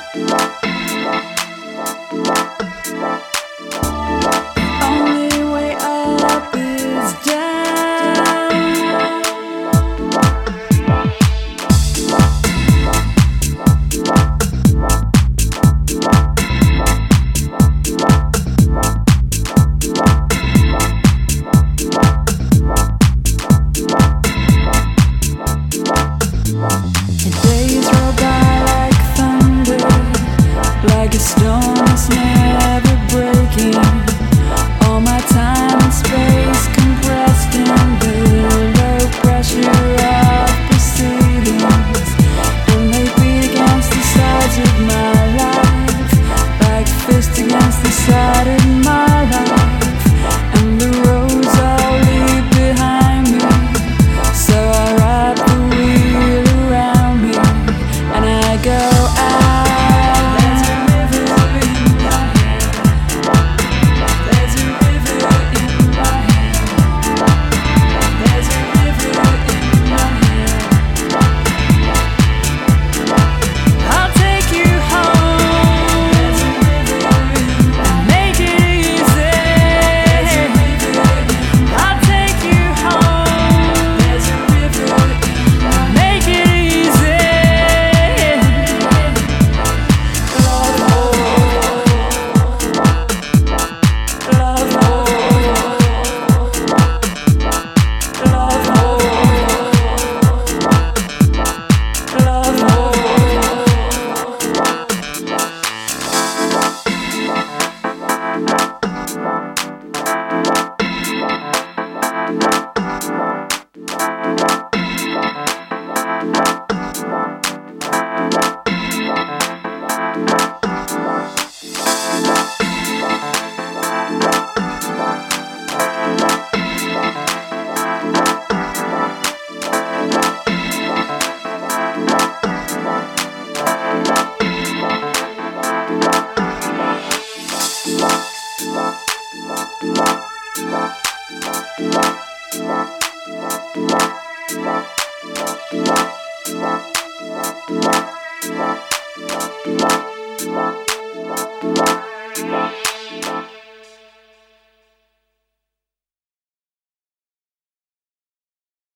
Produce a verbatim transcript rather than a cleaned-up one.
Only way up is down. The days roll by like thunder, like a storm that's never breaking. All my time and space compressed in the low pressure of proceedings, and they beat against the sides of my life, like a fist against the side of my life. And the roads all leave behind me, so I ride the wheel around me, and I go out. There's a river in my hand. There's a river in my hand. There's a river in my hand. I'll take you home. There's a river in my hand. Make it easy. There's a river in my hand. I'll take you home. There's a river in my hand. Make it easy. Love, love, love.